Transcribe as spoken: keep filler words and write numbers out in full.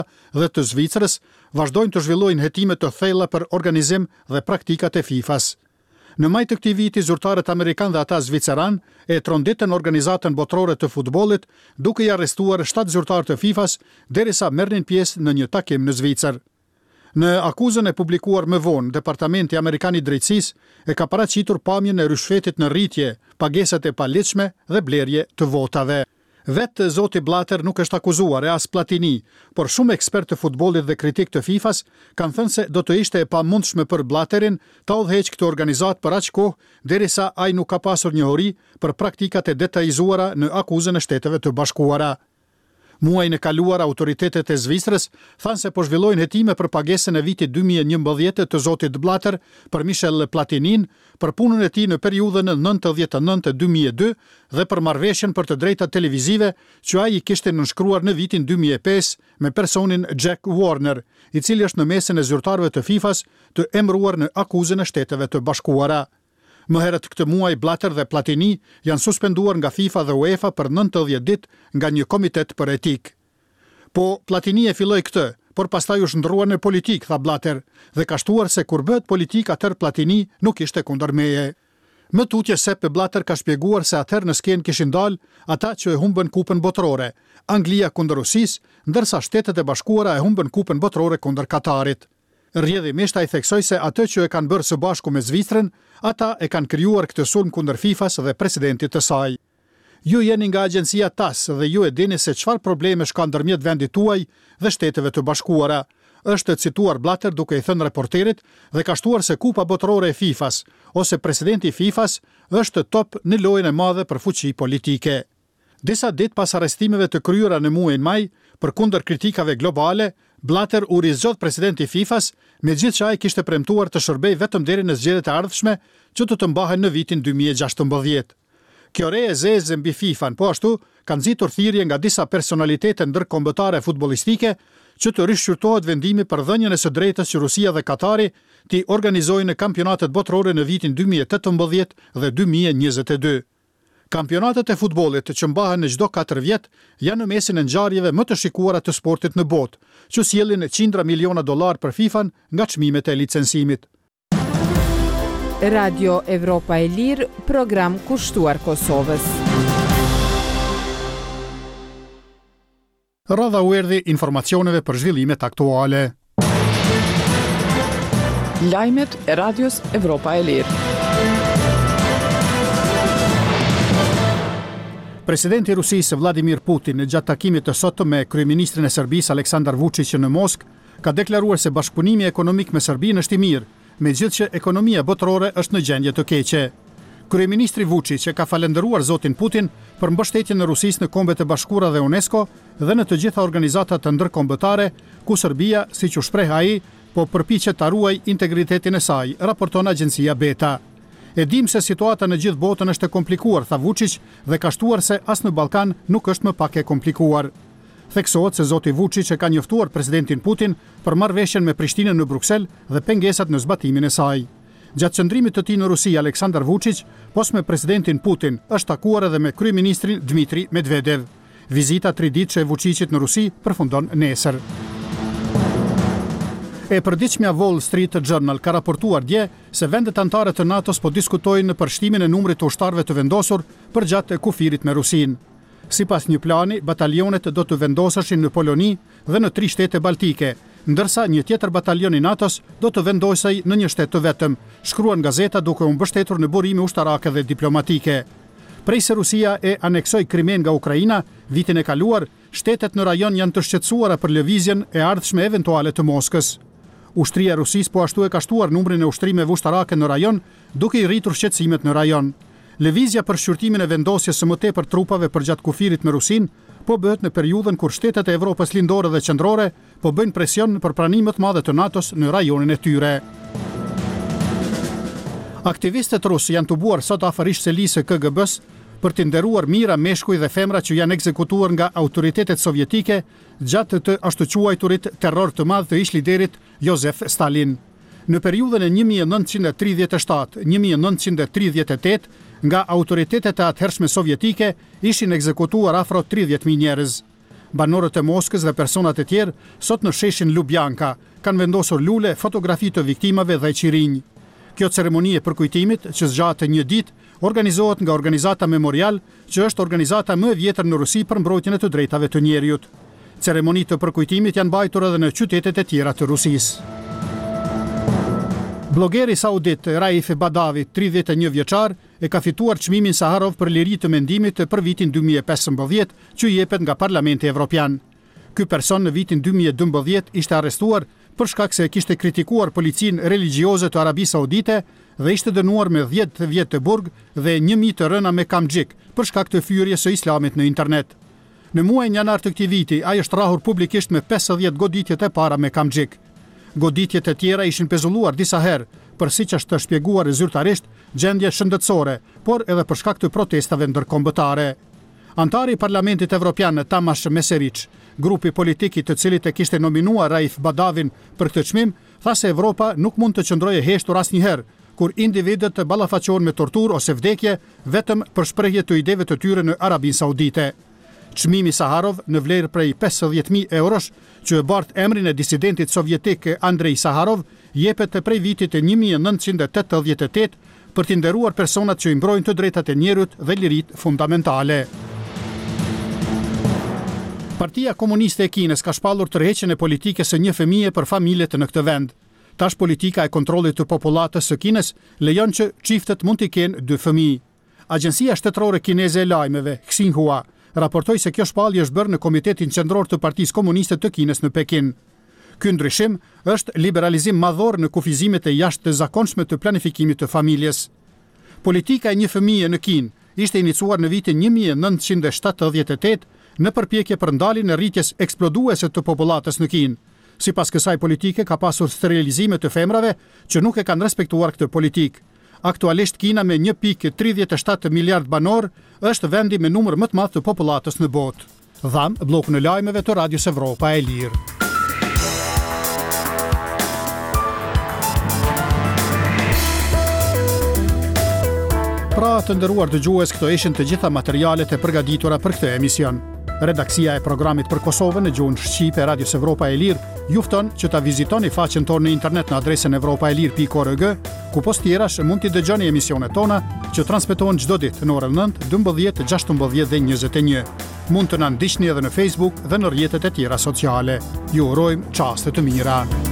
dhe të Zvicrës vazhdojnë të zhvillojnë hetime të thella për organizim dhe praktikat e FIFA-s. Në maj të këtij viti, zyrtarët amerikan dhe ata zviceran e tronditën organizatën botërore të futbollit, duke i arrestuar shtatë zyrtarë të FIFA-s derisa merrnin pjesë në një takim në Zvicër. Në akuzën e publikuar më vonë, Departamenti Amerikan i Drejtësisë e ka paraqitur pamjen e rishfetit në rritje, pagesat e paligjshme dhe blerje të votave. Vetë zoti Blatter nuk është akuzuar e as Platini, por shumë ekspert të futbollit dhe kritik të FIFA-s kanë thënë se do të ishte e pamundshme për Blatterin ta udhëheqë këtë organizat për aq kohë derisa ai nuk ka pasur njohuri për praktikat e detajzuara në akuzën e Shteteve të Bashkuara. Muajin e kaluar, autoritetet e Zvicrës thanë se po zhvillojnë hetime për pagesën e vitit dy mijë e njëmbëdhjetë të zotit Blatter për Michel Platinin, për punën e tij në periudhën nëntëdhjetë e nëntë dy mijë e dy dhe për marrëveshjen për të drejtat televizive që ai i kishte nënshkruar në vitin dy mijë e pesë me personin Jack Warner, i cili është në mesin e zyrtarëve të FIFA-s të emëruar në akuzën e Shteteve të Bashkuara. Më herët këtë muaj, Blatter dhe Platini janë suspenduar nga FIFA dhe UEFA për nëntëdhjetë ditë nga një komitet për etik. Po Platini e filloi këtë, por pastaj u shndrua në politik, tha Blatter, dhe ka shtuar se kur bëhet politik atëherë Platini nuk ishte kundër meje. Më tutje Sepp Blatter ka shpjeguar se atëherë në skenë kishin dalë ata që e humbën kupën botërore, Anglia kundër Rusisë, ndërsa Shtetet e Bashkuara e humbën kupën botërore kundër Katarit. Rrjedhimisht ai theksoi se atë që e kanë bërë së bashku me Zvicrën, ata e kanë krijuar këtë sulm kundër FIFA-s dhe presidentit të saj. Ju jeni nga agjencia T A S dhe ju e dini se çfarë problemesh ka ndërmjet vendit tuaj dhe Shteteve të Bashkuara, është cituar Blatter duke i thënë reporterit dhe ka shtuar se kupa botërore e FIFA-s ose presidenti i FIFA-s është top në lojën e madhe për fuqi politike. Disa ditë pas arrestimeve të kryera në muajin maj, përkundër kritikave globale, Blatter u rizgjodh presidenti i FIFA-s, megjithëse ai kishte premtuar të shërbej vetëm deri në zgjedhjet e ardhshme që do të mbahen në vitin dy mijë e gjashtëmbëdhjetë. Kjo re e zezë mbi FIFA-n, po ashtu kanë nxitur thirrje nga disa personalitete ndërkombëtare futbollistike që të rishqyrtohet vendimi për dhënien e së drejtës që Rusia dhe Katari t'i organizojnë kampionatet botërore në vitin dy mijë e tetëmbëdhjetë dhe dy mijë e njëzet e dy. Kampionatet e futbollit që mbahen në çdo katër vjet janë në mesin e ngjarjeve më të shikuara të sportit në botë, që sjellin qindra miliona dollar për FIFA-n nga çmimet e licencimit. Radio Evropa e Lirë, program kushtuar Kosovës. Radha u erdhi informacioneve për zhvillimet aktuale. Lajmet e Radios Evropa e Lirë. Presidenti i Rusisë Vladimir Putin në gjatë takimit të sotëm me kryeministrin e Serbisë Aleksandar Vučić në Moskë ka deklaruar se bashkëpunimi ekonomik me Serbinë është i mirë, megjithëse ekonomia botërore është në gjendje të keqe. Kryeministri Vučić ka falendëruar zotin Putin për mbështetjen e Rusisë në Kombet e Bashkuara dhe UNESCO dhe në të gjitha organizatat të ndërkombëtare ku Serbia, siç u shpreh ai, po përpiqet ta ruajë integritetin e saj, raporton agjencia Beta. E dim se situata në gjithë botën është e komplikuar, tha Vučić, dhe ka shtuar se as në Ballkan nuk është më pak e komplikuar. Theksohet se zoti Vučić e ka njoftuar presidentin Putin për marrëveshjen me Prishtinën në Bruksel dhe pengesat në zbatimin e saj. Gjatë qëndrimit të tij në Rusi, Aleksandar Vučić, pos me presidentin Putin, është takuar edhe me kryeministrin Dmitri Medvedev. Vizita triditëshe e Vučićit në Rusi përfundon nesër. E përditshmja Wall Street Journal ka raportuar dje se vendet anëtare të NATO-s po diskutojnë për shtimin e numrit të ushtarëve të vendosur për gjatë kufirit me Rusinë. Sipas një plani, batalionet do të vendoseshin në Poloni dhe në tri shtete baltike, ndërsa një tjetër batalion i NATO-s do të vendosej në një shtet të vetëm, shkruan gazeta duke u mbështetur në burime ushtarake dhe diplomatike. Prej se Rusia e aneksoi Krimen nga Ukraina vitin e kaluar, shtetet në rajon janë të shqetësuara për lëvizjen e ardhshme eventuale të Moskës. Ushtria e Rusisë po ashtu e ka shtuar numrin e ushtrimeve ushtarake në rajon, duke i rritur shqetësimet në rajon. Lëvizja për shqyrtimin e vendosjes së më tepër trupave përgjatë kufirit me Rusinë po bëhet në periudhën kur shtetet e Evropës lindore dhe qendrore po bëjnë presion për pranim më të madhe të NATO-s në rajonin e tyre. Aktivistët rusë janë tubuar sot afër ish-selisë së K G B-s për të nderuar mijëra meshkuj dhe femra që janë ekzekutuar nga autoritetet sovjetike gjatë të ashtu quajturit terror të madh të ish-liderit Josef Stalin. Në periudhën e një mijë e nëntëqind e tridhjetë e shtatë - një mijë e nëntëqind e tridhjetë e tetë, nga autoritetet e atëhershme sovjetike ishin ekzekutuar afro tridhjetë mijë njerëz. Banorët e Moskës dhe personat e tjerë sot në sheshin Lubjanka kanë vendosur lule, fotografi të viktimave dhe qirinj. Kjo ceremoni e përkujtimit, që zgjatet një ditë, organizohet nga Organizata Memorial, që është organizata më e vjetër në Rusi për mbrojtjen e të drejtave të njerëzit. Ceremonitë të përkujtimit janë mbajtur edhe në qytetet e tjera të Rusisë. Blogeri saudit Raif Badavi, tridhjetë e një vjeçar, e ka fituar çmimin Saharov për liri të mendimit për vitin dy mijë e pesëmbëdhjetë, që i jepet nga Parlamenti Evropian. Ky person në vitin dy mijë e dymbëdhjetë ishte arrestuar për shkak se kishte kritikuar policinë religjioze të Arabisë Saudite dhe ishte dënuar me dhjetë vjet të burg dhe një mijë të rëna me kamxhik për shkak të fyrjes së islamit në internet. Në muajin janar të këtij viti, ai është rrahur publikisht me pesëdhjetë goditjet e para me kamxhik. Goditjet e tjera ishin pezulluar disa herë, për siç është shpjeguar zyrtarisht, gjendje shëndetësore, por edhe për shkak të protestave ndërkombëtare. Antari i Parlamentit Evropian Tamash Meseric, grupi politik i të cilit e kishte nominuar Raif Badavin për këtë çmim, tha se Evropa nuk mund të qëndrojë heshtur asnjëherë kur individët të ballafaqohen me torturë ose vdekje vetëm për shprehje të ideve të tyre në Arabinë Saudite. Çmimi Saharov në vlerë prej pesëdhjetë mijë eurosh, që e bart emrin e disidentit sovjetik Andrei Saharov, jepet prej vitit e një mijë e nëntëqind e tetëdhjetë e tetë për t'i nderuar personat që i mbrojnë të drejtat e njerëzit dhe liritë fundamentale. Partia Komuniste e Kinës ka shpallur tërheqjen e politikës së një fëmije për familjet në këtë vend. Tash politika e kontrollit të popullatës së Kinës lejon që çiftet mund të kenë dy fëmijë. Agjencia shtetërore kineze e lajmeve, Xinhua, raportoi se kjo shpallje është bërë në Komitetin Qendror të Partisë Komuniste të Kinës në Pekin. Ky ndryshim është liberalizim madhor në kufizimet e jashtëzakonshme të planifikimit të familjes. Politika e një fëmije në Kinë ishte iniciuar në vitin një mijë e nëntëqind e shtatëdhjetë e tetë në përpjekje për ndaljen e rritjes eksploduese të popullatës në Kinë. Sipas kësaj politike ka pasur sterilizime të femrave që nuk e kanë respektuar këtë politikë. Aktualisht Kina me një pikë tridhjetë e shtatë miliard banor është vendi me numër më të madh të popullatës në botë. Dham bllokun e lajmeve të Radios Evropa e Lirë. Pra të nderuar dëgjues, këto ishin të gjitha materialet e përgatitura për këtë emision. Redaksia e programit për Kosovën në gjuhën shqipe e Radios Evropa e Lirë ju fton që ta vizitoni faqen tonë në internet në adresën evropaelir pikë org, ku post tjerash mund t'i dëgjoni emisionet tona që transmetohen çdo ditë në orën nëntë, dymbëdhjetë, gjashtëmbëdhjetë dhe njëzet e një. Mund të na ndiqni edhe në Facebook dhe në rrjetet e tjera sociale. Ju urojmë çaste të mira.